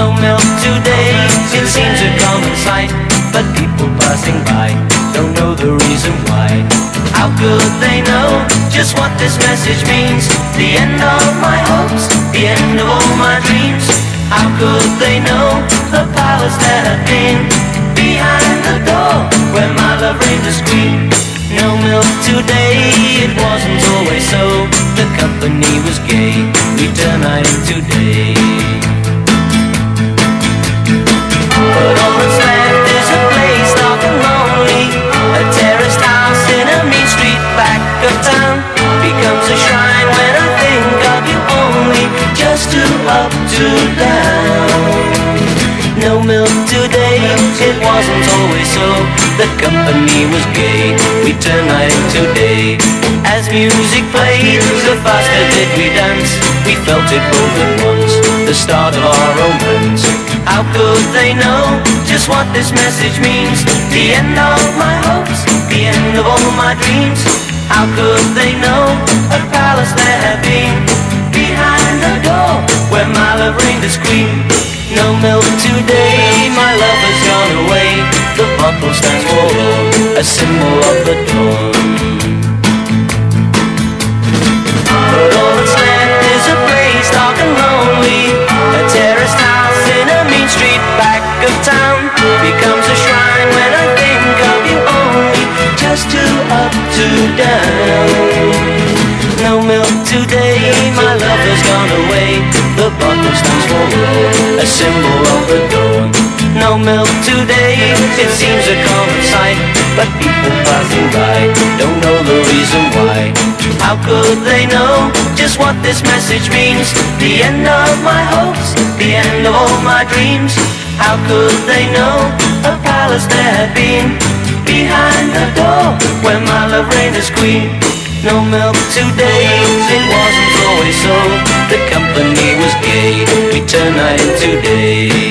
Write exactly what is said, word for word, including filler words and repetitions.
No milk today, it seems a common sight, but people passing by don't know the reason why. How could they know just what this message means? The end of my hopes, the end of all my dreams. How could they know the powers that have been behind the door where my love reigned to scream? No milk today, it wasn't always so. The company was gay, we turn night into day. But all that's left is a place dark and lonely, a terraced house in a mean street back of town. Becomes a shrine when I think of you only, just two up, two down. No milk today, it wasn't always so. The company was gay, we turned night into day. As music played, the faster did we dance. We felt it both at once, the start of our romance. How could they know just what this message means? The end of my hopes, the end of all my dreams. How could they know a palace there had been behind the door where my love reigned to scream? No milk today, my love has gone away. The bottle stands forlorn, a symbol of the dawn. But all that's left is a place dark and lonely, a terraced house in a mean street back of town. Becomes a shrine when I think of you only, just two up, two down. No milk today, my love has gone away. The bottle stands forlorn, a symbol of the dawn. No milk today, it seems a common sight, but people passing by don't know the reason why. How could they know just what this message means? The end of my hopes, the end of all my dreams. How could they know a palace there had been behind the door where my love reigned as queen? No milk today, it wasn't always so. The company was gay, we turned night into day.